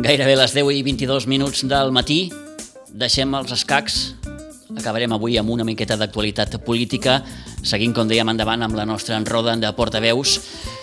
Gairebé les 10 i 22 minuts del matí. Deixem els escacs. Acabarem avui amb una miqueta d'actualitat política, seguint, com dèiem, endavant amb la nostra enroda de portaveus.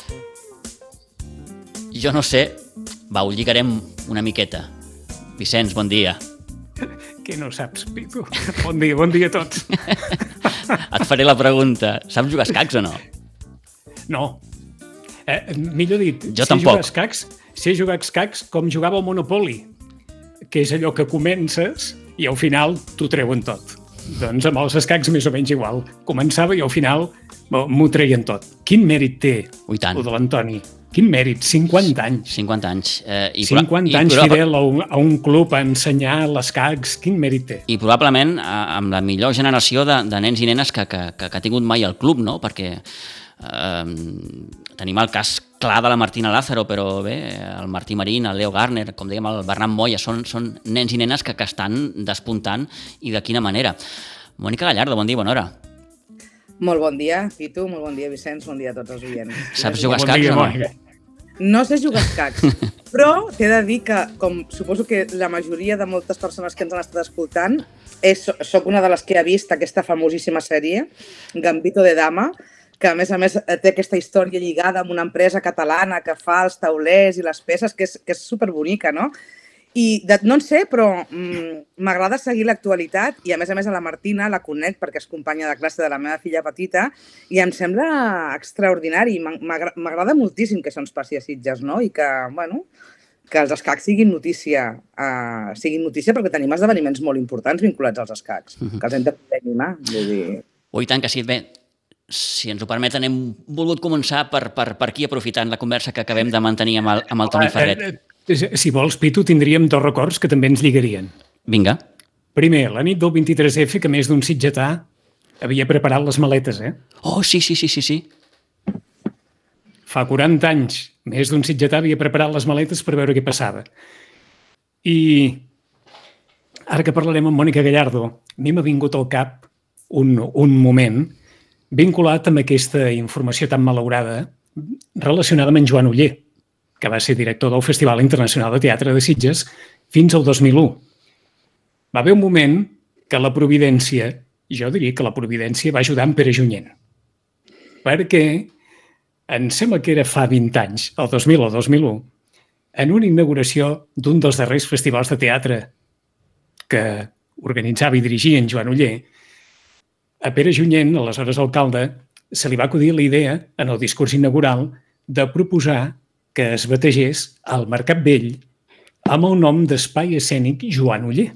Jo no sé, ho lligarem una miqueta. Vicenç, bon dia. Què no saps, Pitu? Bon dia a tots. Et faré la pregunta. Saps jugar a escacs o no? No. Millor dit, jo tampoc. Sé jugar a escacs com jugava al Monopoly, que és allò que comences i al final t'ho treuen tot. Doncs amb els escacs més o menys igual. Començava i al final m'ho treien tot. Quin mèrit té Ui, tant. El de l'Antoni? Quin mèrit? 50 anys. 50 anys. 50 anys fidel a un club a ensenyar l'escacs. Quin mèrit té? I probablement amb la millor generació de nens i nenes que ha tingut mai el club, no? Perquè tenim el cas clar de la Martina Lázaro, però bé, el Martí Marín, el Leo Garner, com dèiem, el Bernat Moya, són nens i nenes que estan despuntant, i de quina manera. Mònica Gallardo, bon dia, bona hora. Molt bon dia, Pitu, molt bon dia, Vicenç, bon dia a tots els oients. Saps jugar a escacs o no? No sé jugar a escacs, però t'he de dir que, com suposo que la majoria de moltes persones que ens han estat escoltant, soc una de les que ha vist aquesta famosíssima sèrie, Gambito de Dama, que a més té aquesta història lligada amb una empresa catalana que fa els taulers i les peces, que és superbonica, no? I no en sé, però m'agrada seguir l'actualitat i a més a la Martina la conec perquè és companya de classe de la meva filla petita i em sembla extraordinari. M'agrada moltíssim que això ens passi a Sitges, no? I que, bueno, que els escacs siguin notícia perquè tenim esdeveniments molt importants vinculats als escacs, que els hem de poder animar. Ui, tant que sí. Bé, si ens ho permeten, hem volgut començar per aquí, aprofitant la conversa que acabem de mantenir amb el Toni Ferret. Si vols, Pitu, tindríem dos records que també ens lligarien. Vinga. Primer, la nit del 23F, que més d'un sitgetà havia preparat les maletes, Oh, sí. Fa 40 anys, més d'un sitgetà havia preparat les maletes per veure què passava. I ara que parlarem amb Mònica Gallardo, a mi m'ha vingut al cap un moment vinculat amb aquesta informació tan malaurada relacionada amb en Joan Oller, que va ser director del Festival Internacional de Teatre de Sitges fins al 2001. Va haver un moment que la providència, jo diria que la providència va ajudar en Pere Junyent, perquè em sembla que era fa 20 anys, el 2000 o 2001, en una inauguració d'un dels darrers festivals de teatre que organitzava i dirigia en Joan Oller, a Pere Junyent, aleshores alcalde, se li va acudir la idea, en el discurs inaugural, de proposar que es bategés el Mercat Vell amb el nom d'Espai Escènic Joan Oller.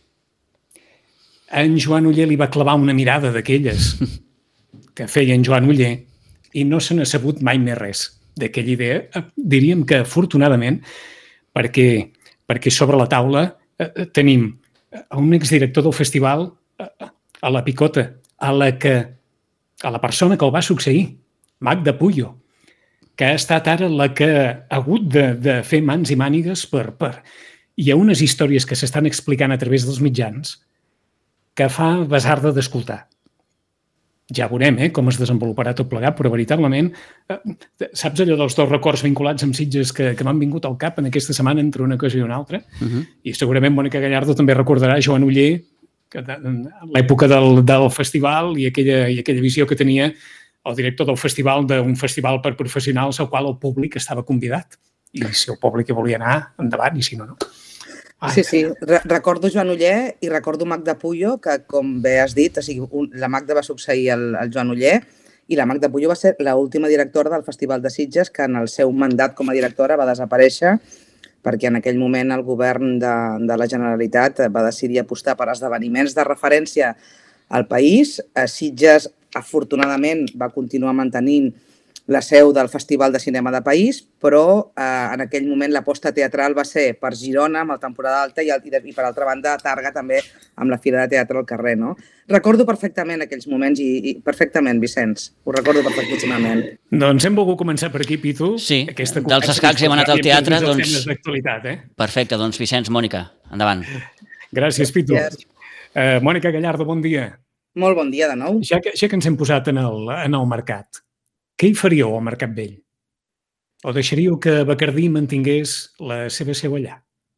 En Joan Oller li va clavar una mirada d'aquelles que feia en Joan Oller i no se n'ha sabut mai més res d'aquella idea. Diríem que afortunadament, perquè sobre la taula tenim un exdirector del festival a la picota, a la persona que el va succeir, Magda Puyo, que ha estat ara la que ha hagut de fer mans i mànigues per... Hi ha unes històries que s'estan explicant a través dels mitjans que fa basarda d'escoltar. Ja veurem com es desenvoluparà tot plegat, però veritablement, saps allò dels dos records vinculats amb Sitges que m'han vingut al cap en aquesta setmana entre una cosa i una altra? I segurament Mònica Gallardo també recordarà Joan Oller, l'època del festival i aquella visió que tenia el director del festival, d'un festival per professionals al qual el públic estava convidat. I si el públic hi volia anar, endavant, i si no, no. Sí. Recordo Joan Oller i recordo Magda Puyo, que, com bé has dit, la Magda va succeir el Joan Oller i la Magda Puyo va ser l'última directora del Festival de Sitges, que en el seu mandat com a directora va desaparèixer perquè en aquell moment el govern de la Generalitat va decidir apostar per esdeveniments de referència al país. Sitges, afortunadament, va continuar mantenint la seu del Festival de Cinema de País, però en aquell moment l'aposta teatral va ser per Girona, amb la temporada alta, i per altra banda, Targa també, amb la Fira de Teatre al carrer, no? Recordo perfectament aquells moments, i perfectament, Vicenç, ho recordo perfectíssimament. Doncs hem volgut començar per aquí, Pitu. Sí, dels escacs hem anat al teatre, doncs... Perfecte, doncs Vicenç, Mònica, endavant. Gràcies, Pitu. Mònica Gallardo, bon dia. Molt bon dia de nou. Ja que ens hem posat en el mercat, què hi faríeu al Mercat Vell? O deixaríeu que Bacardí mantingués la seva seu allà?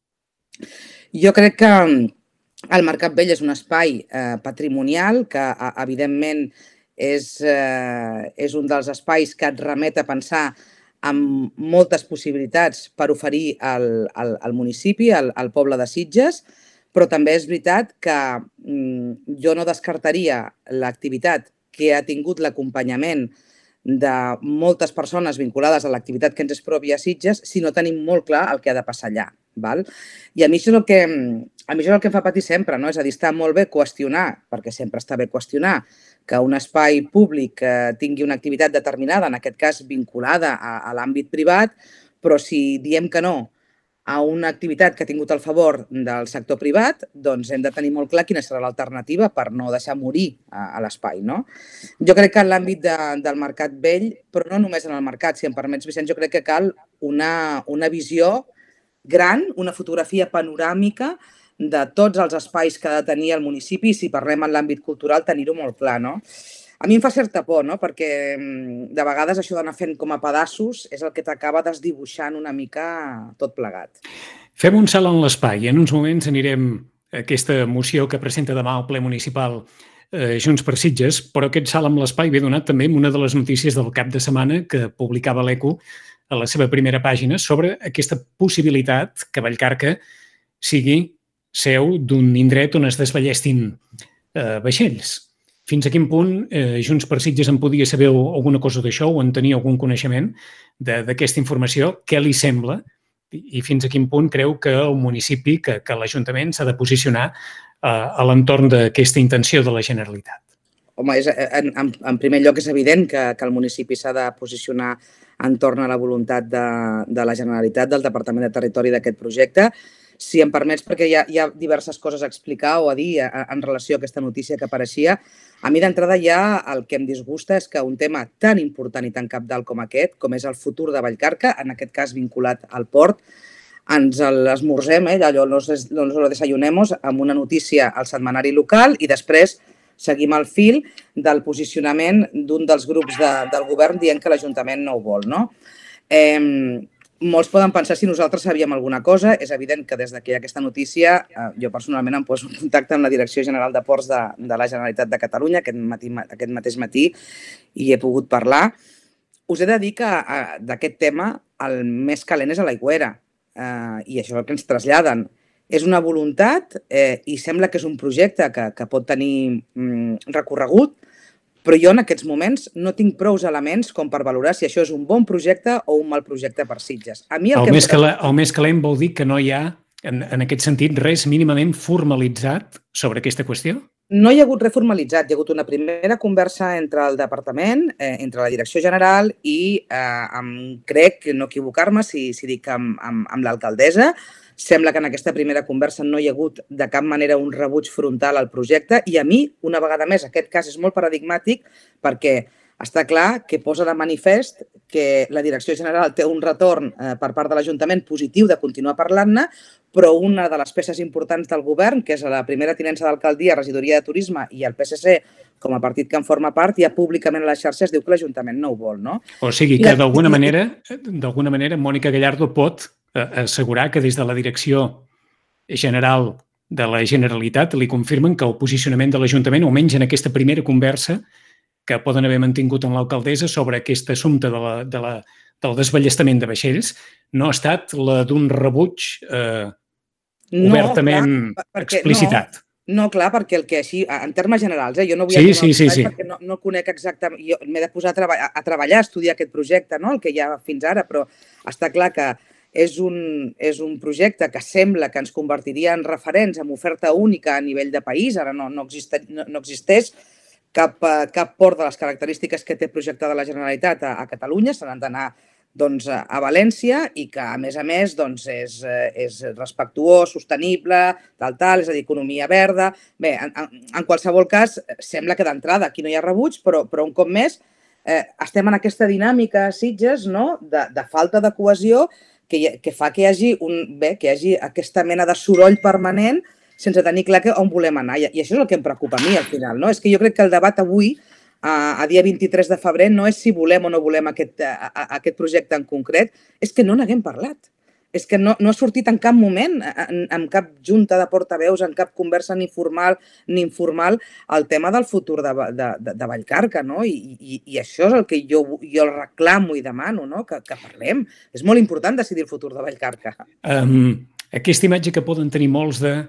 Jo crec que el Mercat Vell és un espai patrimonial que, evidentment, és un dels espais que et remet a pensar amb moltes possibilitats per oferir al municipi, al poble de Sitges, però també és veritat que jo no descartaria l'activitat que ha tingut l'acompanyament de moltes persones vinculades a l'activitat que ens és pròpia a Sitges si no tenim molt clar el que ha de passar allà. Val? I a mi això és el que em fa patir sempre, no? És a dir, està molt bé qüestionar, perquè sempre està bé qüestionar, que un espai públic tingui una activitat determinada, en aquest cas vinculada a l'àmbit privat, però si diem que no a una activitat que ha tingut el favor del sector privat, doncs hem de tenir molt clar quina serà l'alternativa per no deixar morir a l'espai, no? Jo crec que en l'àmbit del Mercat Vell, però no només en el mercat, si em permets, Vicenç, jo crec que cal una visió gran, una fotografia panoràmica de tots els espais que ha de tenir el municipi i si parlem en l'àmbit cultural tenir-ho molt clar, no? A mi em fa certa por, no? Perquè de vegades això d'anar fent com a pedaços és el que t'acaba desdibuixant una mica tot plegat. Fem un salt en l'espai. En uns moments anirem a aquesta moció que presenta demà el ple municipal Junts per Sitges, però aquest salt en l'espai ve donat també amb una de les notícies del cap de setmana que publicava l'ECO a la seva primera pàgina sobre aquesta possibilitat que Vallcarca sigui seu d'un indret on es desballestin vaixells. Fins a quin punt Junts per Sitges en podia saber alguna cosa d'això o en tenia algun coneixement d'aquesta informació? Què li sembla? I fins a quin punt creu que el municipi, que l'Ajuntament s'ha de posicionar a l'entorn d'aquesta intenció de la Generalitat? Home, en primer lloc és evident que el municipi s'ha de posicionar entorn a la voluntat de la Generalitat, del Departament de Territori d'aquest projecte. Si em permets, perquè hi ha diverses coses a explicar o a dir en relació a aquesta notícia que apareixia, a mi d'entrada ja el que em disgusta és que un tema tan important i tan cabdal com aquest, com és el futur de Vallcarca, en aquest cas vinculat al port, ens l'esmorzem, allò nos lo desayunemos, amb una notícia al setmanari local i després seguim el fil del posicionament d'un dels grups del govern dient que l'Ajuntament no ho vol, no? Molts poden pensar si nosaltres sabíem alguna cosa. És evident que des que hi ha aquesta notícia, jo personalment em poso en contacte amb la Direcció General de Ports de la Generalitat de Catalunya aquest mateix matí i he pogut parlar. Us he de dir que d'aquest tema el més calent és a l'Aigüera i això és el que ens traslladen. És una voluntat i sembla que és un projecte que pot tenir recorregut, però jo en aquests moments no tinc prous elements com per valorar si això és un bon projecte o un mal projecte per Sitges. El més calent vol dir que no hi ha, en aquest sentit, res mínimament formalitzat sobre aquesta qüestió? No hi ha hagut res formalitzat. Hi ha hagut una primera conversa entre el departament, entre la Direcció General i crec, no equivocar-me si dic amb l'alcaldessa. Sembla que en aquesta primera conversa no hi ha hagut de cap manera un rebuig frontal al projecte i a mi, una vegada més, aquest cas és molt paradigmàtic perquè està clar que posa de manifest que la Direcció General té un retorn per part de l'Ajuntament positiu de continuar parlant-ne, però una de les peces importants del govern, que és la primera tinença d'alcaldia, regidoria de turisme i el PSC, com a partit que en forma part, ja públicament a les xarxes diu que l'Ajuntament no ho vol, no? O sigui que d'alguna manera Mònica Gallardo pot assegurar que des de la Direcció General de la Generalitat li confirmen que el posicionament de l'Ajuntament, almenys en aquesta primera conversa que poden haver mantingut amb l'alcaldessa sobre aquest assumpte del desballestament de vaixells, no ha estat la d'un rebuig obertament explicitat. No, clar, perquè el que així, en termes generals, jo no vull entrar en el detall perquè no conec exactament, jo m'he de posar a treballar, a estudiar aquest projecte, no? El que hi ha fins ara, però està clar que és un projecte que sembla que ens convertiria en referents amb oferta única a nivell de país, ara no existeix cap port de les característiques que té projectada la Generalitat a Catalunya, se n'han d'anar a València i que, a més, és respectuós, sostenible, tal, és a dir, economia verda. Bé, en qualsevol cas, sembla que d'entrada aquí no hi ha rebuig, però un cop més estem en aquesta dinàmica a Sitges de falta de cohesió que fa que hi hagi aquesta mena de soroll permanent sense tenir clar on volem anar. I això és el que em preocupa a mi, al final. És que jo crec que el debat avui, a dia 23 de febrer, no és si volem o no volem aquest projecte en concret, és que no n'haguem parlat. és que no ha sortit en cap moment, en cap junta de portaveus, en cap conversa ni formal ni informal, el tema del futur de Vallcarca, no? I això és el que jo reclamo i demano, no? Que parlem. És molt important decidir el futur de Vallcarca. Aquesta imatge que poden tenir molts de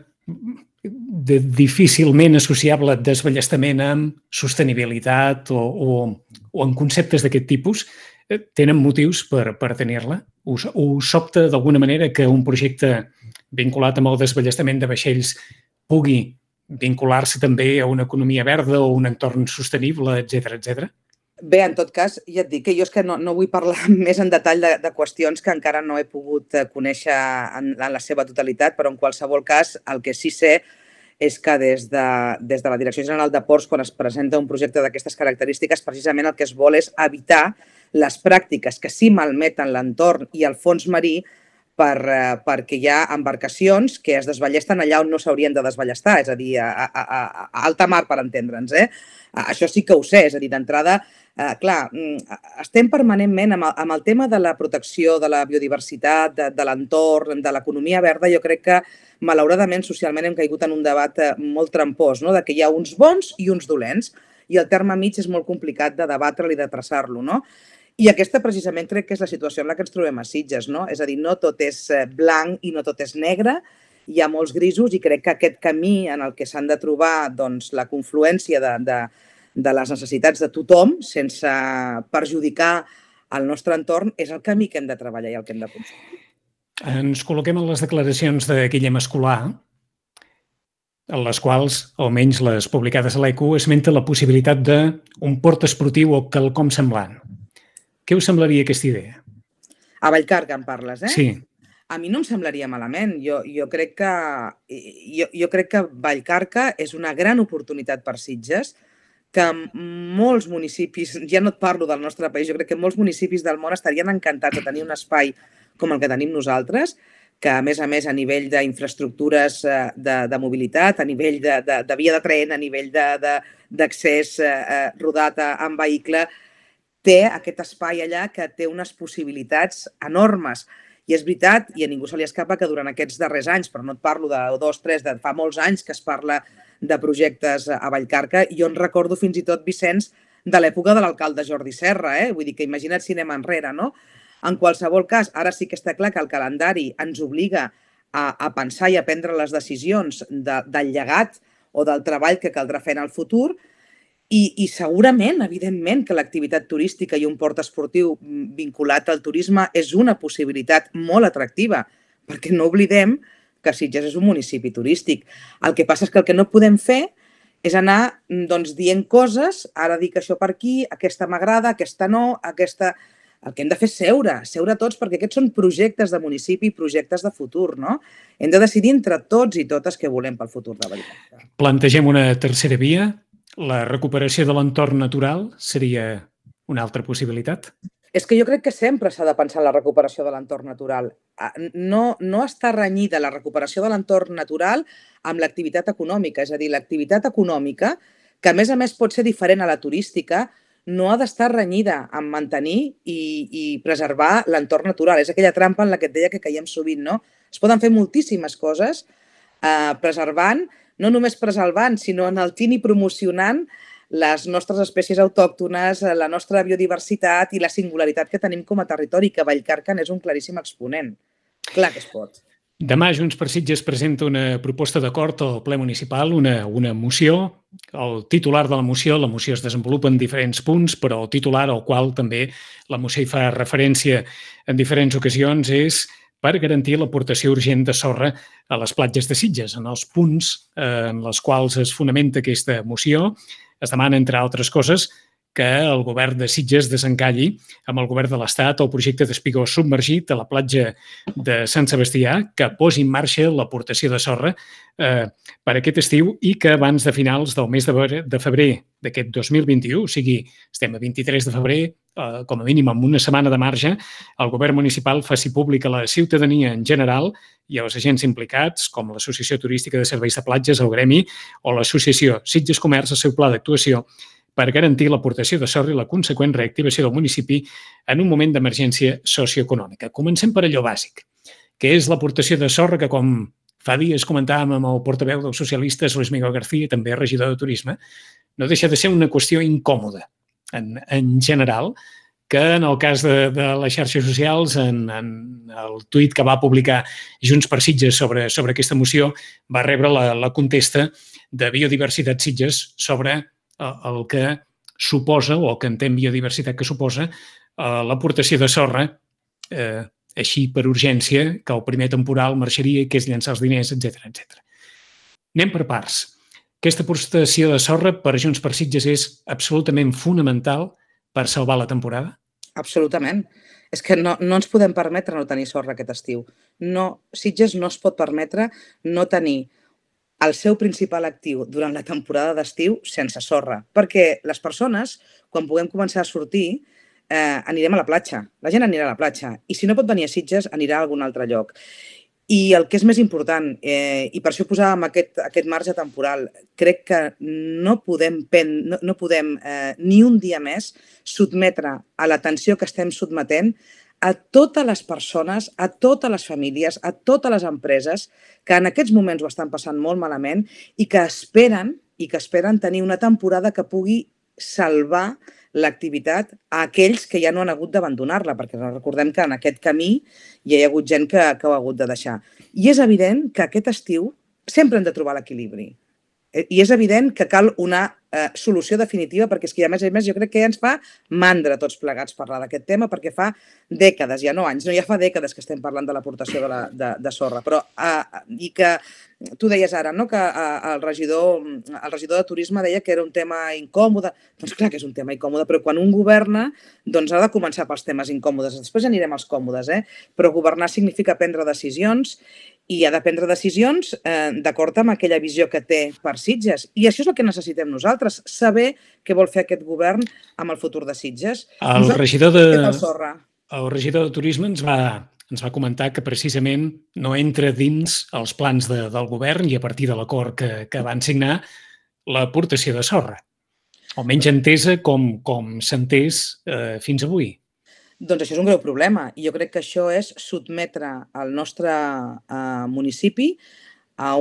difícilment associable desballestament amb sostenibilitat o en conceptes d'aquest tipus, tenen motius per tenir-la? Us sobta d'alguna manera que un projecte vinculat amb el desballestament de vaixells pugui vincular-se també a una economia verda o un entorn sostenible, etc. Bé, en tot cas, ja et dic que jo és que no vull parlar més en detall de qüestions que encara no he pogut conèixer en la seva totalitat, però en qualsevol cas el que sí sé és que des de la Direcció General de Ports, quan es presenta un projecte d'aquestes característiques, precisament el que es vol és evitar les pràctiques que sí malmeten l'entorn i el fons marí perquè hi ha embarcacions que es desballesten allà on no s'haurien de desballestar, és a dir, a alta mar, per entendre'ns. Això sí que ho sé, és a dir, d'entrada, clar, estem permanentment amb el tema de la protecció de la biodiversitat, de l'entorn, de l'economia verda. Jo crec que, malauradament, socialment hem caigut en un debat molt trampós, no? De que hi ha uns bons i uns dolents, i el terme mig és molt complicat de debatre'l i de traçar-lo, no? I aquesta, precisament, crec que és la situació en la que ens trobem a Sitges, no? És a dir, no tot és blanc i no tot és negre, hi ha molts grisos i crec que aquest camí en el que s'han de trobar la confluència de les necessitats de tothom, sense perjudicar el nostre entorn, és el camí que hem de treballar i el que hem de construir. Ens col·loquem en les declaracions de Guillem Escolà, en les quals, almenys les publicades a l'ECO, esmenta la possibilitat d'un port esportiu o quelcom semblant. Què us semblaria aquesta idea? A Vallcarca en parles, eh? Sí. A mi no em semblaria malament. Jo crec que Vallcarca és una gran oportunitat per Sitges, que molts municipis, ja no et parlo del nostre país, jo crec que molts municipis del món estarien encantats de tenir un espai com el que tenim nosaltres, que a més a nivell d'infraestructures de mobilitat, a nivell de via de tren, a nivell d'accés rodat en vehicle, té aquest espai allà que té unes possibilitats enormes. I és veritat, i a ningú se li escapa, que durant aquests darrers anys, però no et parlo de 2, 3, de fa molts anys que es parla de projectes a Vallcarca, jo en recordo fins i tot, Vicenç, de l'època de l'alcalde Jordi Serra, Vull dir que imagina't si anem enrere, no? En qualsevol cas, ara sí que està clar que el calendari ens obliga a pensar i a prendre les decisions del llegat o del treball que caldrà fer en el futur. I segurament, evidentment, que l'activitat turística i un port esportiu vinculat al turisme és una possibilitat molt atractiva, perquè no oblidem que Sitges és un municipi turístic. El que passa és que el que no podem fer és anar dient coses, ara dic això per aquí, aquesta m'agrada, aquesta no, aquesta... El que hem de fer és seure tots, perquè aquests són projectes de municipi i projectes de futur, no? Hem de decidir entre tots i totes què volem pel futur de Vallcarca. Plantegem una tercera via. La recuperació de l'entorn natural seria una altra possibilitat? És que jo crec que sempre s'ha de pensar en la recuperació de l'entorn natural. No està renyida la recuperació de l'entorn natural amb l'activitat econòmica. És a dir, l'activitat econòmica, que a més pot ser diferent a la turística, no ha d'estar renyida amb mantenir i preservar l'entorn natural. És aquella trampa en la que et deia que caiem sovint, no? Es poden fer moltíssimes coses preservant, no només preservant, sinó enaltint i promocionant les nostres espècies autòctones, la nostra biodiversitat i la singularitat que tenim com a territori, que Vallcarca és un claríssim exponent. Clar que es pot. Demà Junts per Sitges presenta una proposta d'acord al ple municipal, una moció. El titular de la moció es desenvolupa en diferents punts, però el titular al qual també la moció hi fa referència en diferents ocasions és per garantir l'aportació urgent de sorra a les platges de Sitges. En els punts en els quals es fonamenta aquesta moció es demana, entre altres coses, que el govern de Sitges desencalli amb el govern de l'Estat el projecte d'espigó submergit a la platja de Sant Sebastià, que posi en marxa l'aportació de sorra per aquest estiu i que abans de finals del mes de febrer d'aquest 2021, o sigui, estem a 23 de febrer, com a mínim amb una setmana de marge, el govern municipal faci públic a la ciutadania en general i als agents implicats, com l'Associació Turística de Serveis de Platges, el Gremi, o l'Associació Sitges Comerç, el seu pla d'actuació per garantir l'aportació de sorra i la conseqüent reactivació del municipi en un moment d'emergència socioeconòmica. Comencem per allò bàsic. que és l'aportació de sorra que, com fa dies comentàvem amb el portaveu dels socialistes, Luis Miguel García, també regidor de Turisme, no deixa de ser una qüestió incòmoda en general, que en el cas de les xarxes socials, en el tuit que va publicar Junts per Sitges sobre aquesta moció, va rebre la contesta de Biodiversitat Sitges sobre el que suposa, o el que entén Biodiversitat que suposa, l'aportació de sorra, així per urgència, que el primer temporal marxaria i que és llançar els diners, etc. Anem per parts. Aquesta aportació de sorra per Junts per Sitges és absolutament fonamental per salvar la temporada? Absolutament. És que no ens podem permetre no tenir sorra aquest estiu. Sitges no es pot permetre no tenir el seu principal actiu durant la temporada d'estiu sense sorra. Perquè les persones, quan puguem començar a sortir, anirem a la platja. La gent anirà a la platja. I si no pot venir a Sitges, anirà a algun altre lloc. I el que és més important, i per això posàvem aquest marge temporal, crec que no podem ni un dia més sotmetre a l'atenció que estem sotmetent a totes les persones, a totes les famílies, a totes les empreses que en aquests moments ho estan passant molt malament i que esperen tenir una temporada que pugui salvar l'activitat a aquells que ja no han hagut d'abandonar-la, perquè recordem que en aquest camí ja hi ha hagut gent que ho ha hagut de deixar. I és evident que aquest estiu sempre hem de trobar l'equilibri. I és evident que cal una solució definitiva, perquè és que, a més, jo crec que ja ens fa mandra tots plegats parlar d'aquest tema, perquè fa dècades, ja no anys, ja fa dècades que estem parlant de l'aportació de sorra. Però, i que tu deies ara, no?, que el regidor de Turisme deia que era un tema incòmode. Doncs clar que és un tema incòmode, però quan un governa, doncs ha de començar pels temes incòmodes. Després anirem als còmodes, però governar significa prendre decisions i ha de prendre decisions d'acord amb aquella visió que té per Sitges. I això és el que necessitem nosaltres, saber què vol fer aquest govern amb el futur de Sitges. El regidor de Turisme ens va comentar que precisament no entra dins els plans del govern i a partir de l'acord que van signar l'aportació de sorra, o menys entesa com s'ha entès fins avui. Doncs això és un greu problema i jo crec que això és sotmetre el nostre municipi a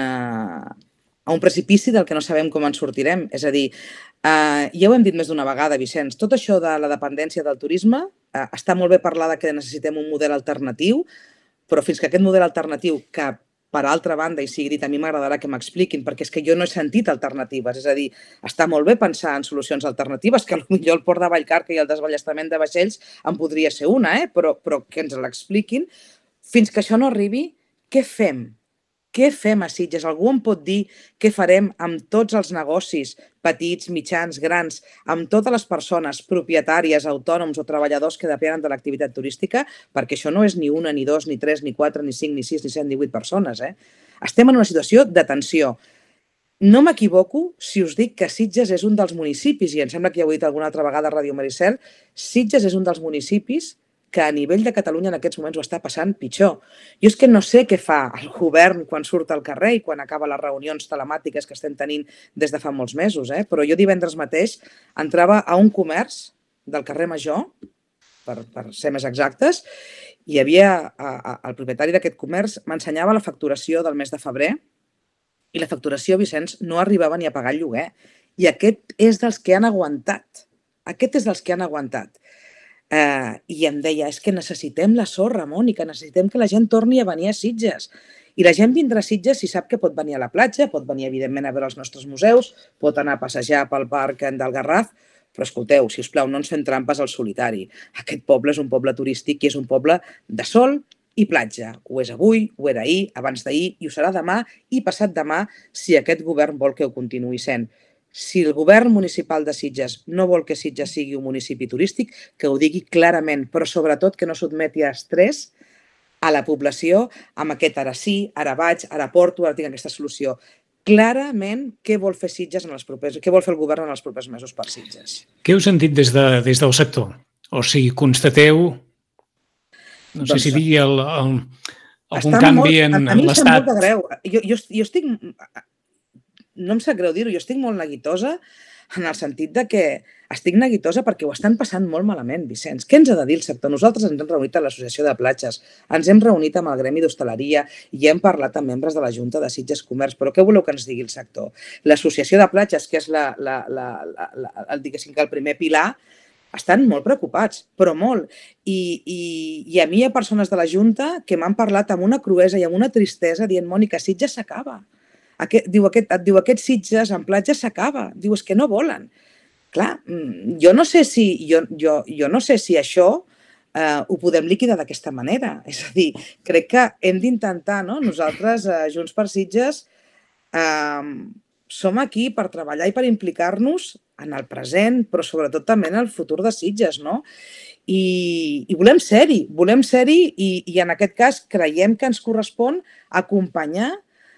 un precipici del que no sabem com en sortirem. És a dir, ja ho hem dit més d'una vegada, Vicenç, tot això de la dependència del turisme està molt bé parlar que necessitem un model alternatiu, però fins que aquest model alternatiu, que per altra banda, i sigui dit, a mi m'agradarà que m'expliquin, perquè és que jo no he sentit alternatives. És a dir, està molt bé pensar en solucions alternatives, que potser el port de Vallcarca i el desballestament de vaixells en podria ser una, però que ens l'expliquin. Fins que això no arribi, què fem? Què fem a Sitges? Algú em pot dir què farem amb tots els negocis, petits, mitjans, grans, amb totes les persones propietàries, autònoms o treballadors que depenen de l'activitat turística? Perquè això no és ni una, ni dos, ni tres, ni quatre, ni cinc, ni sis, ni set, ni vuit persones. Estem en una situació de tensió. No m'equivoco si us dic que Sitges és un dels municipis, i em sembla que ja ho he dit alguna altra vegada a Ràdio Maricel, Sitges és un dels municipis que a nivell de Catalunya en aquests moments ho està passant pitjor. Jo és que no sé què fa el govern quan surt al carrer i quan acaba les reunions telemàtiques que estem tenint des de fa molts mesos, però jo divendres mateix entrava a un comerç del carrer Major, per ser més exactes, i hi havia el propietari d'aquest comerç m'ensenyava la facturació del mes de febrer i la facturació, Vicenç, no arribava ni a pagar el lloguer. I aquest és dels que han aguantat. I em deia, és que necessitem la sorra, Mònica, necessitem que la gent torni a venir a Sitges. I la gent vindrà a Sitges si sap que pot venir a la platja, pot venir, evidentment, a veure els nostres museus, pot anar a passejar pel parc del Garraf, però escolteu, sisplau, no ens fem trampes al solitari. Aquest poble és un poble turístic i és un poble de sol i platja. Ho és avui, ho era ahir, abans d'ahir, i ho serà demà i passat demà si aquest govern vol que ho continuï sent. Si el govern municipal de Sitges no vol que Sitges sigui un municipi turístic, que ho digui clarament, però sobretot que no sotmeti a estrès a la població amb aquest ara sí, ara vaig, ara porto, ara tinc aquesta solució. Clarament, què vol fer Sitges què vol fer el govern en els propers mesos per Sitges? Què heu sentit des del sector? O sigui, constateu, no sé si dir algun canvi en l'estat? A mi em sap molt de greu. Jo estic... No em sap greu dir-ho, jo estic molt neguitosa en el sentit de que estic neguitosa perquè ho estan passant molt malament, Vicenç. Què ens ha de dir el sector? Nosaltres ens hem reunit a l'Associació de Platges, ens hem reunit amb el Gremi d'Hostaleria i hem parlat amb membres de la Junta de Sitges Comerç, però què voleu que ens digui el sector? L'Associació de Platges, que és el primer pilar, estan molt preocupats, però molt. I a mi hi ha persones de la Junta que m'han parlat amb una cruesa i amb una tristesa dient, Mònica, Sitges s'acaba. Aquest Sitges en platges s'acaba. Diu, és que no volen. Clar, jo no sé si això ho podem liquidar d'aquesta manera. És a dir, crec que hem d'intentar, no? Nosaltres, Junts per Sitges, som aquí per treballar i per implicar-nos en el present, però sobretot també en el futur de Sitges, no? I volem ser-hi i en aquest cas creiem que ens correspon acompanyar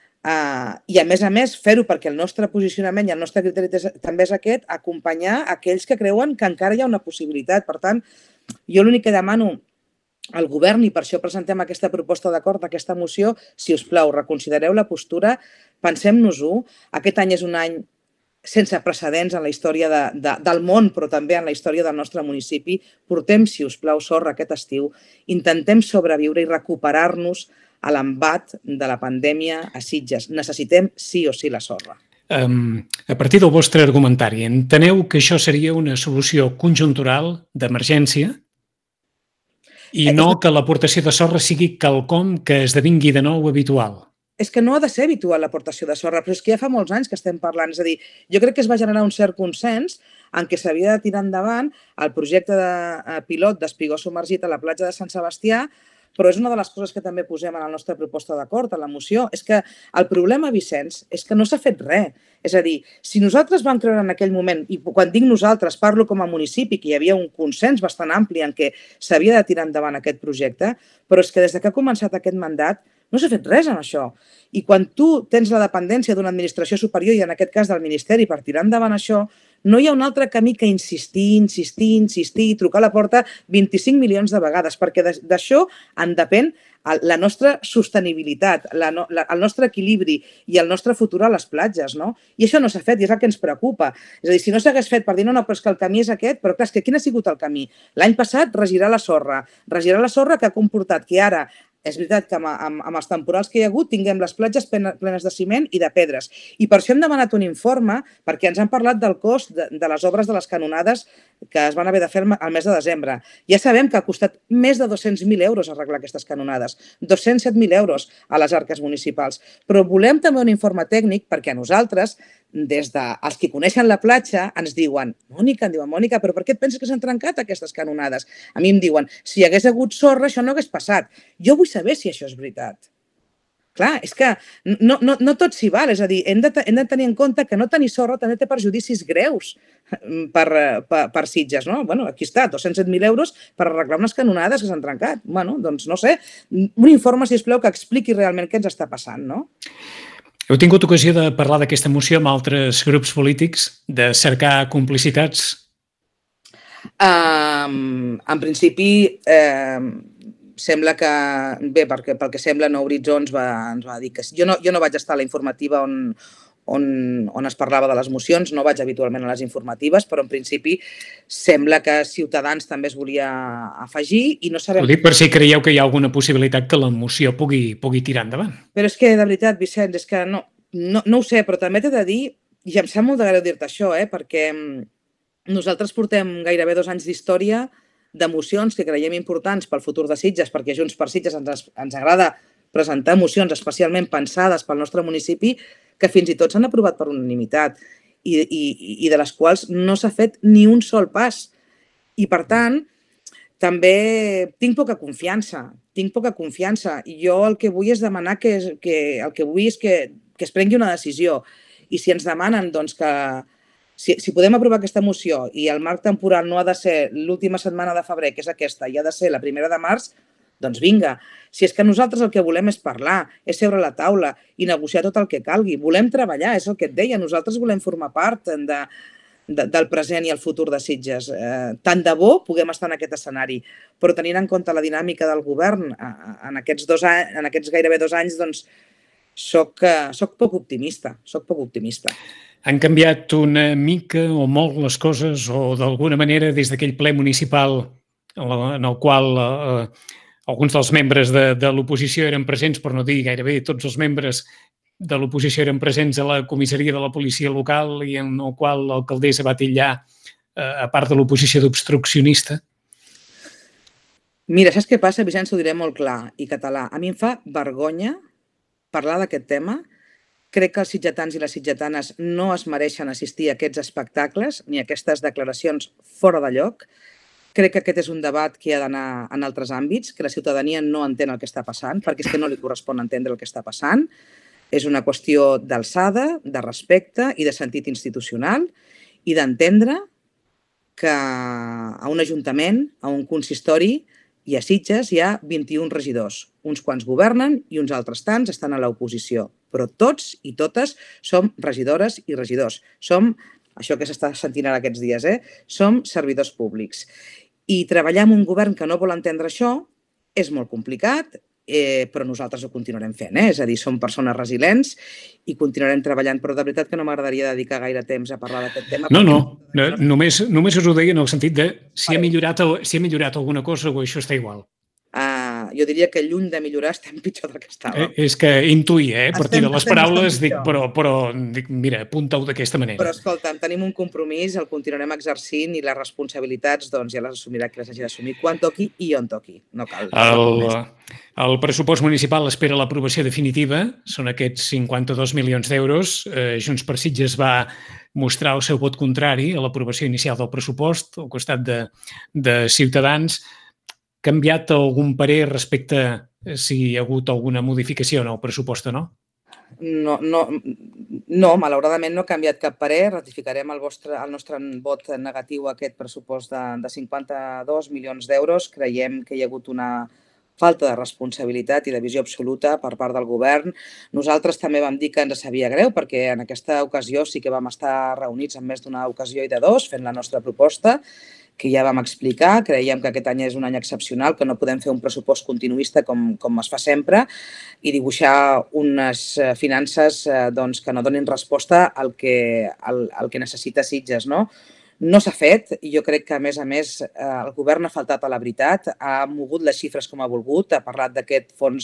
i a més fer-ho perquè el nostre posicionament i el nostre criteri també és aquest, acompanyar aquells que creuen que encara hi ha una possibilitat. Per tant, jo l'únic que demano al govern, i per això presentem aquesta proposta d'acord, aquesta moció, si us plau, reconsidereu la postura, pensem-nos-ho. Aquest any és un any sense precedents en la història del món, però també en la història del nostre municipi. Portem, si us plau, sorra aquest estiu. Intentem sobreviure i recuperar-nos a l'embat de la pandèmia a Sitges. Necessitem sí o sí la sorra. A partir del vostre argumentari, enteneu que això seria una solució conjuntural d'emergència i no que l'aportació de sorra sigui quelcom que esdevingui de nou habitual? És que no ha de ser habitual l'aportació de sorra, però és que ja fa molts anys que estem parlant. És a dir, jo crec que es va generar un cert consens en què s'havia de tirar endavant el projecte de pilot d'espigó submergit a la platja de Sant Sebastià, però és una de les coses que també posem en la nostra proposta d'acord, a la moció. És que el problema, Vicenç, és que no s'ha fet res. És a dir, si nosaltres vam creure en aquell moment, i quan dic nosaltres parlo com a municipi, que hi havia un consens bastant ampli en què s'havia de tirar endavant aquest projecte, però és que des que ha començat aquest mandat no s'ha fet res amb això. I quan tu tens la dependència d'una administració superior, i en aquest cas del Ministeri, per tirar endavant això, no hi ha un altre camí que insistir, trucar a la porta 25 milions de vegades, perquè d'això en depèn la nostra sostenibilitat, el nostre equilibri i el nostre futur a les platges, no? I això no s'ha fet i és el que ens preocupa. És a dir, si no s'hagués fet per dir, no, però és que el camí és aquest, però clar, és que quin ha sigut el camí? L'any passat, regirar la sorra que ha comportat que ara és veritat que amb els temporals que hi ha hagut tinguem les platges plenes de ciment i de pedres. I per això hem demanat un informe, perquè ens han parlat del cost de les obres de les canonades que es van haver de fer al mes de desembre. Ja sabem que ha costat més de 200.000 euros arreglar aquestes canonades, 207.000 euros a les arques municipals. Però volem també un informe tècnic perquè a nosaltres, des dels que coneixen la platja, ens diuen, Mònica, però per què et penses que s'han trencat aquestes canonades? A mi em diuen, si hi hagués hagut sorra, això no hagués passat. Jo vull saber si això és veritat. Clar, és que no tot s'hi val, és a dir, hem de tenir en compte que no tenir sorra també té perjudicis greus per Sitges, no? Bueno, aquí està, 207.000 euros per arreglar unes canonades que s'han trencat. Bueno, doncs no sé, un informe, sisplau, que expliqui realment què ens està passant, no? Heu tingut ocasió de parlar d'aquesta moció amb altres grups polítics, de cercar complicitats? En principi, sembla que, bé, pel que sembla, Nou Horitzó ens va dir que jo no vaig estar a la informativa on es parlava de les mocions, no vaig habitualment a les informatives, però en principi sembla que Ciutadans també es volia afegir i no sabem... Ho dic per si creieu que hi ha alguna possibilitat que la moció pugui tirar endavant. Però és que, de veritat, Vicenç, és que no ho sé, però també t'he de dir, i em sap molt de greu dir-te això, perquè nosaltres portem gairebé 2 anys d'història de mocions que creiem importants pel futur de Sitges, perquè Junts per Sitges ens agrada presentar mocions especialment pensades pel nostre municipi que fins i tot s'han aprovat per unanimitat i de les quals no s'ha fet ni un sol pas. I, per tant, també tinc poca confiança. Jo el que vull és demanar que es prengui una decisió. I si ens demanen doncs, que si podem aprovar aquesta moció i el marc temporal no ha de ser l'última setmana de febrer, que és aquesta, i ha de ser la 1 de març, doncs vinga. Si és que nosaltres el que volem és parlar, és seure a la taula i negociar tot el que calgui. Volem treballar, és el que et deia. Nosaltres volem formar part del present i el futur de Sitges. Tant de bo puguem estar en aquest escenari, però tenint en compte la dinàmica del govern en aquests gairebé 2 anys, doncs soc poc optimista. Han canviat una mica o molt les coses o d'alguna manera des d'aquell ple municipal en el qual alguns dels membres de l'oposició eren presents, per no dir gairebé tots els membres de l'oposició eren presents a la comissaria de la policia local i en el qual l'alcaldessa va titllar, a part de l'oposició d'obstruccionista. Mira, saps què passa, Vicenç? Ho diré molt clar i català. A mi em fa vergonya parlar d'aquest tema. Crec que els sitgetans i les sitgetanes no es mereixen assistir a aquests espectacles ni a aquestes declaracions fora de lloc. Crec que aquest és un debat que ha d'anar en altres àmbits, que la ciutadania no entén el que està passant, perquè és que no li correspon entendre el que està passant. És una qüestió d'alçada, de respecte i de sentit institucional i d'entendre que a un ajuntament, a un consistori i a Sitges hi ha 21 regidors. Uns quants governen i uns altres tants estan a l'oposició. Però tots i totes som regidores i regidors. Som, això que s'està sentint ara aquests dies, som servidors públics. I treballar amb un govern que no vol entendre això és molt complicat, però nosaltres ho continuarem fent. És a dir, som persones resilients i continuarem treballant, però de veritat que no m'agradaria dedicar gaire temps a parlar d'aquest tema. No, només us ho deia en el sentit de si ha millorat alguna cosa o això està igual. Jo diria que lluny de millorar estem pitjor del que estàvem. És que intuïa, a partir de les paraules, dic, però mira, apunta-ho d'aquesta manera. Però escolta'm, tenim un compromís, el continuarem exercint i les responsabilitats doncs, ja les assumirà qui les hagi d'assumir quan toqui i on toqui. No cal. El pressupost municipal espera l'aprovació definitiva, són aquests 52 milions d'euros. Junts per Sitges va mostrar el seu vot contrari a l'aprovació inicial del pressupost al costat de Ciutadans. Canviat algun parer respecte a si hi ha hagut alguna modificació en el pressupost o no? No, malauradament no ha canviat cap parer. Ratificarem el nostre vot negatiu a aquest pressupost de 52 milions d'euros. Creiem que hi ha hagut una falta de responsabilitat i de visió absoluta per part del govern. Nosaltres també vam dir que ens sabia greu perquè en aquesta ocasió sí que vam estar reunits en més d'una ocasió i de dos fent la nostra proposta, que ja vam explicar. Creiem que aquest any és un any excepcional, que no podem fer un pressupost continuista com es fa sempre i dibuixar unes finances que no donin resposta al que necessita Sitges, no? No s'ha fet i jo crec que, a més, el govern ha faltat a la veritat, ha mogut les xifres com ha volgut, ha parlat d'aquest fons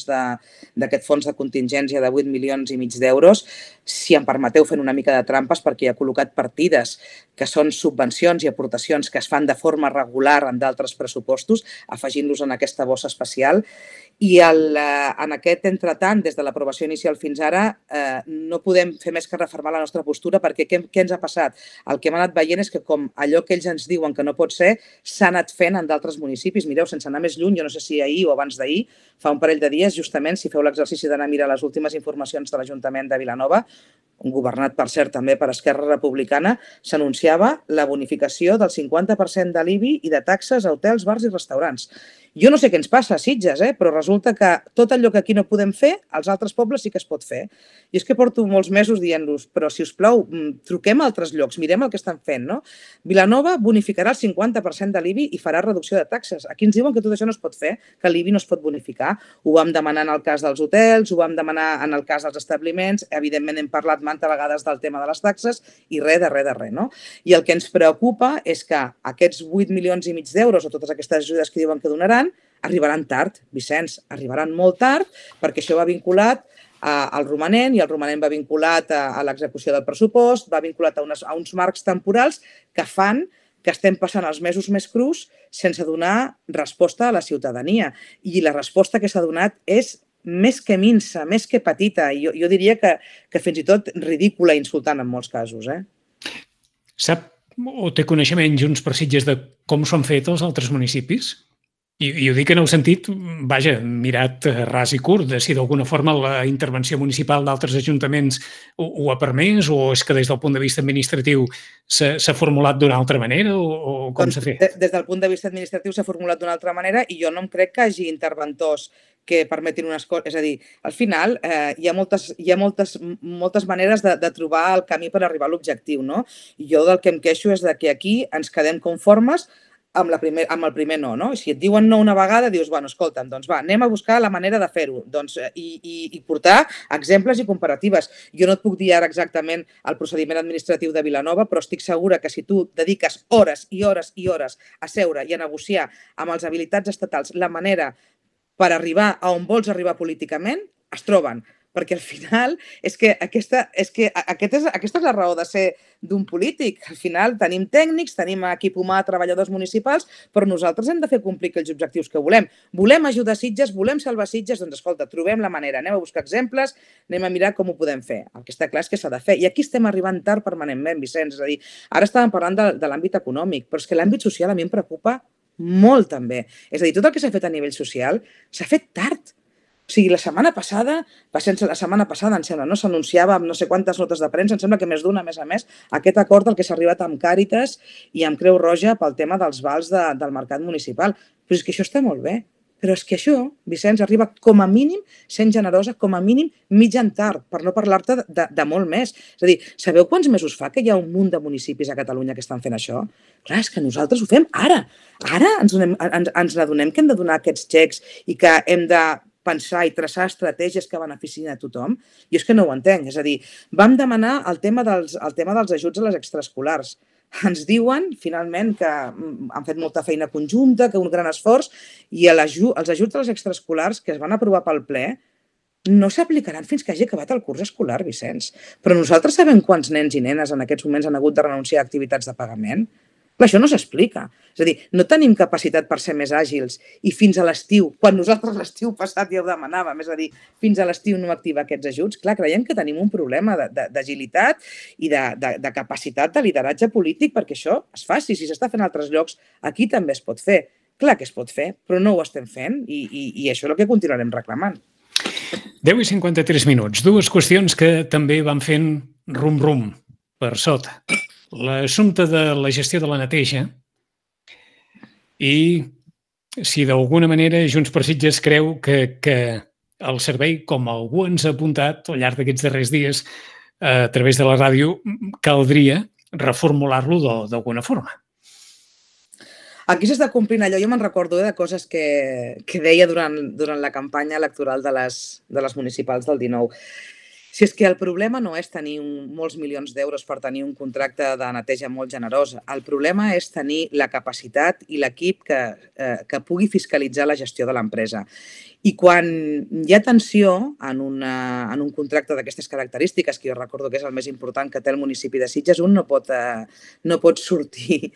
de contingència de 8 milions i mig d'euros. Si em permeteu, fent una mica de trampes perquè hi ha col·locat partides que són subvencions i aportacions que es fan de forma regular en d'altres pressupostos, afegint-los en aquesta bossa especial. I en aquest entretant, des de l'aprovació inicial fins ara, no podem fer més que refermar la nostra postura perquè què ens ha passat? El que hem anat veient és que com allò que ells ens diuen que no pot ser, s'ha anat fent en d'altres municipis. Mireu, sense anar més lluny, jo no sé si ahir o abans d'ahir, fa un parell de dies, justament, si feu l'exercici d'anar a mirar les últimes informacions de l'Ajuntament de Vilanova, governat, per cert, també per Esquerra Republicana, s'anunciava la bonificació del 50% de l'IBI i de taxes a hotels, bars i restaurants. Jo no sé què ens passa a Sitges, però resulta que tot allò que aquí no podem fer, als altres pobles sí que es pot fer. I és que porto molts mesos dient-los, però si us plau, truquem a altres llocs, mirem el que estan fent, no? Vilanova bonificarà el 50% de l'IBI i farà reducció de taxes. Aquí ens diuen que tot això no es pot fer, que l'IBI no es pot bonificar. Ho vam demanar en el cas dels hotels, ho vam demanar en el cas dels establiments, evidentment hem parlat manta vegades del tema de les taxes i res, no? I el que ens preocupa és que aquests 8 milions i mig d'euros o totes aquestes ajudes que diuen que donaran arribaran tard, Vicenç, arribaran molt tard perquè això va vinculat al romanent i el romanent va vinculat a l'execució del pressupost, va vinculat a uns marcs temporals que fan que estem passant els mesos més crus sense donar resposta a la ciutadania. I la resposta que s'ha donat és més que minsa, més que petita. Jo diria que fins i tot ridícula i insultant en molts casos. Sap o té coneixement Junts per Sitges de com s'ho han fet els altres municipis? I ho dic en el sentit, vaja, mirat ras i curt, de si d'alguna forma la intervenció municipal d'altres ajuntaments ho ha permès o és que des del punt de vista administratiu s'ha formulat d'una altra manera o com s'ha fet? Des del punt de vista administratiu s'ha formulat d'una altra manera i jo no em crec que hi hagi interventors que permetin unes coses. És a dir, al final hi ha moltes maneres de trobar el camí per arribar a l'objectiu, no? I jo del que em queixo és que aquí ens quedem conformes amb el primer no, no? Si et diuen no una vegada, dius, bueno, escolta'm, doncs va, anem a buscar la manera de fer-ho i portar exemples i comparatives. Jo no et puc dir ara exactament el procediment administratiu de Vilanova, però estic segura que si tu dediques hores i hores i hores a seure i a negociar amb els habilitats estatals la manera per arribar a on vols arribar políticament, es troben. Perquè al final aquesta és la raó de ser d'un polític. Al final tenim tècnics, tenim equip humà, treballadors municipals, però nosaltres hem de fer complir aquells objectius que volem. Volem ajudar Sitges, volem salvar Sitges, doncs escolta, trobem la manera, anem a buscar exemples, anem a mirar com ho podem fer. El que està clar és que s'ha de fer. I aquí estem arribant tard permanentment, Vicenç. És a dir, ara estàvem parlant de l'àmbit econòmic, però és que l'àmbit social a mi em preocupa molt també. És a dir, tot el que s'ha fet a nivell social s'ha fet tard. O sigui, la setmana passada, em sembla, no s'anunciava amb no sé quantes notes de premsa, em sembla que més d'una, a més, aquest acord al que s'ha arribat amb Càritas i amb Creu Roja pel tema dels vals del mercat municipal. Però és que això està molt bé. Però és que això, Vicenç, arriba com a mínim, sent generosa, com a mínim mitjan tard, per no parlar-te de molt més. És a dir, sabeu quants mesos fa que hi ha un munt de municipis a Catalunya que estan fent això? Clar, és que nosaltres ho fem ara. Ara ens adonem que hem de donar aquests xecs i que hem de pensar i traçar estratègies que beneficien a tothom. Jo és que no ho entenc. És a dir, vam demanar el tema dels ajuts a les extraescolars. Ens diuen, finalment, que han fet molta feina conjunta, que un gran esforç, i els ajuts a les extraescolars que es van aprovar pel ple no s'aplicaran fins que hagi acabat el curs escolar, Vicenç. Però nosaltres sabem quants nens i nenes en aquests moments han hagut de renunciar a activitats de pagament? Però això no s'explica. És a dir, no tenim capacitat per ser més àgils i fins a l'estiu, quan nosaltres l'estiu passat ja ho demanàvem, és a dir, fins a l'estiu no activar aquests ajuts, clar, creiem que tenim un problema d'agilitat i de capacitat de lideratge polític perquè això es faci. Si s'està fent a altres llocs, aquí també es pot fer. Clar que es pot fer, però no ho estem fent i això és el que continuarem reclamant. 10:53 minuts. Dues qüestions que també van fent rum-rum per sota. L'assumpte de la gestió de la neteja i si d'alguna manera Junts per Sitges creu que el servei, com algú ens ha apuntat al llarg d'aquests darrers dies a través de la ràdio, caldria reformular-lo d'alguna forma. Aquí s'està complint allò. Jo me'n recordo de coses que deia durant la campanya electoral de les municipals del 19. Si és que el problema no és tenir molts milions d'euros per tenir un contracte de neteja molt generós, el problema és tenir la capacitat i l'equip que pugui fiscalitzar la gestió de l'empresa. I quan hi ha tensió en un contracte d'aquestes característiques, que jo recordo que és el més important que té el municipi de Sitges, un no pot sortir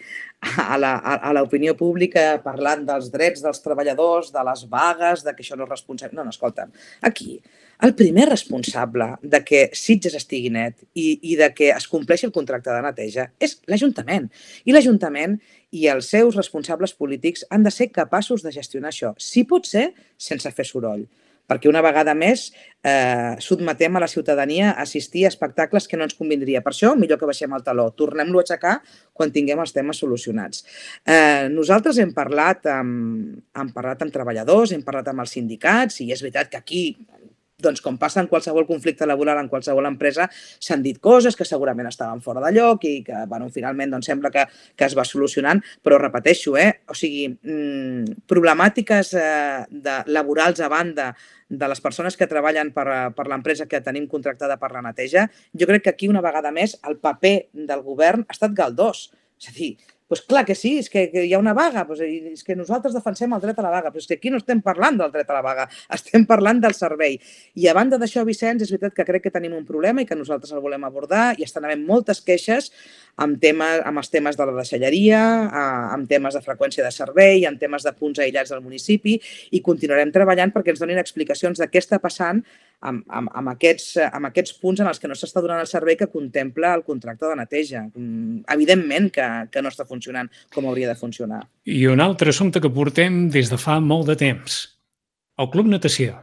a l'opinió pública parlant dels drets dels treballadors, de les vagues, de que això no és responsable. No, escolta'm, aquí el primer responsable de que Sitges estigui net i de que es compleixi el contracte de neteja és l'Ajuntament. I l'Ajuntament i els seus responsables polítics han de ser capaços de gestionar això. Si pot ser, sense fer soroll. Perquè una vegada més sotmetem a la ciutadania a assistir a espectacles que no ens convindria. Per això, millor que baixem el taló. Tornem-lo a aixecar quan tinguem els temes solucionats. Nosaltres hem parlat amb treballadors, hem parlat amb els sindicats, i és veritat que aquí, doncs, com passa en qualsevol conflicte laboral en qualsevol empresa, s'han dit coses que segurament estaven fora de lloc i que, finalment, sembla que es va solucionant, però repeteixo, o sigui, problemàtiques laborals a banda de les persones que treballen per l'empresa que tenim contractada per la neteja, jo crec que aquí, una vegada més, el paper del govern ha estat galdós. És a dir, doncs clar que sí, és que hi ha una vaga, és que nosaltres defensem el dret a la vaga, però és que aquí no estem parlant del dret a la vaga, estem parlant del servei. I a banda d'això, Vicenç, és veritat que crec que tenim un problema i que nosaltres el volem abordar i estan havent moltes queixes amb els temes de la deixalleria, amb temes de freqüència de servei, amb temes de punts aïllats del municipi, i continuarem treballant perquè ens donin explicacions de què està passant amb aquests punts en els que no s'està donant el servei que contempla el contracte de neteja. Evidentment que no està funcionant com hauria de funcionar. I un altre assumpte que portem des de fa molt de temps, el Club Natació.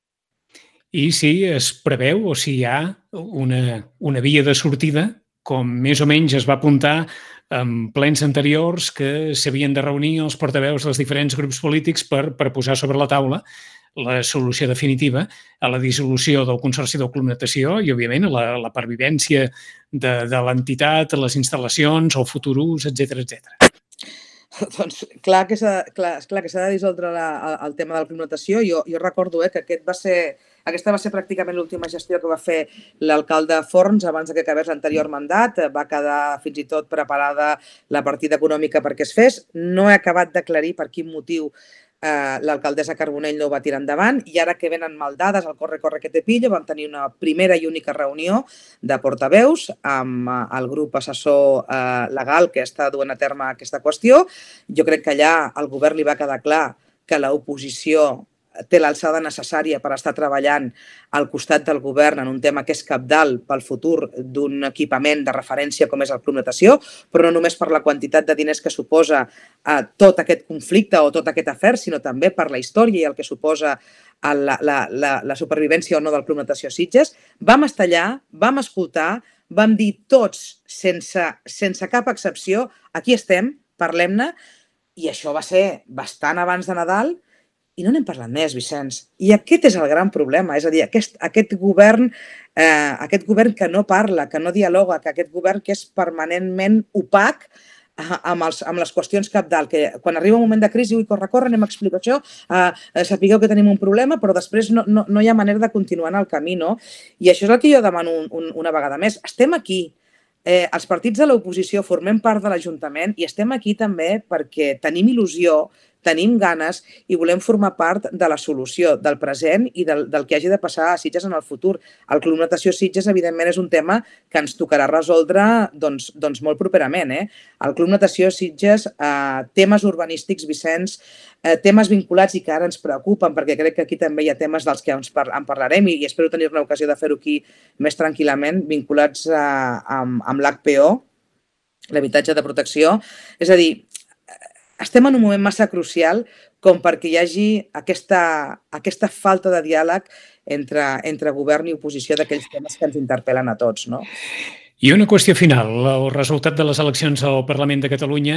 I si es preveu o si hi ha una via de sortida, com més o menys es va apuntar en plens anteriors que s'havien de reunir els portaveus dels diferents grups polítics per posar sobre la taula la solució definitiva a la dissolució del Consorci del Club Natació i, òbviament, a la pervivència de l'entitat, les instal·lacions, el futur ús, etc. Doncs clar que s'ha de dissoldre el tema de la Club Natació. Jo recordo que aquesta va ser pràcticament l'última gestió que va fer l'alcalde Forns abans que acabés l'anterior mandat. Va quedar fins i tot preparada la partida econòmica perquè es fes. No he acabat d'aclarir per quin motiu l'alcaldessa Carbonell no ho va tirar endavant, i ara que venen maldades al corre que te pillo, vam tenir una primera i única reunió de portaveus amb el grup assessor legal que està duent a terme aquesta qüestió. Jo crec que allà al govern li va quedar clar que l'oposició té l'alçada necessària per estar treballant al costat del govern en un tema que és cabdal pel futur d'un equipament de referència com és el Club Natació, però no només per la quantitat de diners que suposa tot aquest conflicte o tot aquest afer, sinó també per la història i el que suposa la supervivència o no del Club Natació Sitges. Vam estar allà, vam escoltar, vam dir tots, sense cap excepció, aquí estem, parlem-ne, i això va ser bastant abans de Nadal. I no n'hem parlat més, Vicenç. I aquest és el gran problema. És a dir, aquest govern que no parla, que no dialoga, aquest govern que és permanentment opac amb les qüestions cabdal, que quan arriba un moment de crisi, corre, anem a explicar això, sapigueu que tenim un problema, però després no hi ha manera de continuar en el camí, no? I això és el que jo demano una vegada més. Estem aquí. Els partits de l'oposició formem part de l'Ajuntament i estem aquí també perquè tenim il·lusió, tenim ganes i volem formar part de la solució, del present i del que hagi de passar a Sitges en el futur. El Club Natació Sitges, evidentment, és un tema que ens tocarà resoldre doncs molt properament. El Club Natació Sitges, temes urbanístics, Vicenç, temes vinculats i que ara ens preocupen, perquè crec que aquí també hi ha temes dels que en parlarem i espero tenir-ne ocasió de fer-ho aquí més tranquil·lament, vinculats amb l'HPO, l'habitatge de protecció. És a dir, estem en un moment massa crucial com perquè hi hagi aquesta falta de diàleg entre govern i oposició d'aquells temes que ens interpel·len a tots, no? I una qüestió final. El resultat de les eleccions al Parlament de Catalunya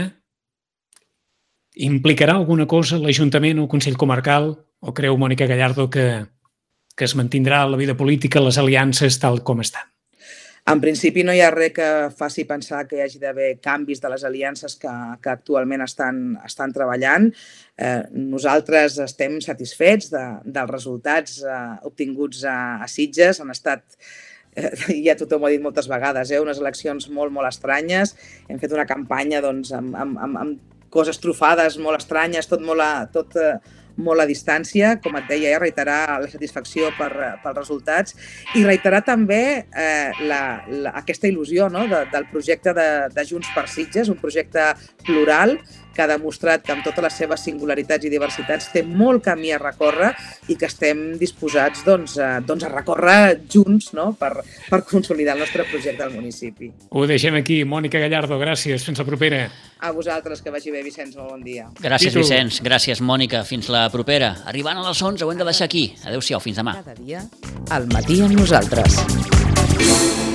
implicarà alguna cosa l'Ajuntament o el Consell Comarcal? O creu, Mònica Gallardo, que es mantindrà la vida política, les aliances tal com estan? En principi no hi ha res que faci pensar que hi hagi d'haver canvis de les aliances que actualment estan treballant. Nosaltres estem satisfets dels resultats obtinguts a Sitges. Han estat, ja tothom ho ha dit moltes vegades, unes eleccions molt estranyes. Hem fet una campanya amb coses trufades molt estranyes, tot molt a distància. Com et deia, reiterar la satisfacció pels resultats i reiterar també aquesta il·lusió, no? Del projecte de Junts per Sitges, un projecte plural que ha demostrat que amb totes les seves singularitats i diversitats té molt camí a recórrer i que estem disposats a recórrer junts, no? per consolidar el nostre projecte al municipi. Ho deixem aquí. Mònica Gallardo, gràcies. Fins la propera. A vosaltres, que vagi bé, Vicenç. Molt bon dia. Gràcies, Vicenç. Gràcies, Mònica. Fins la propera. Arribant a les 11 ho hem de deixar aquí. Adéu-siau, fins demà. Cada dia, al matí amb nosaltres.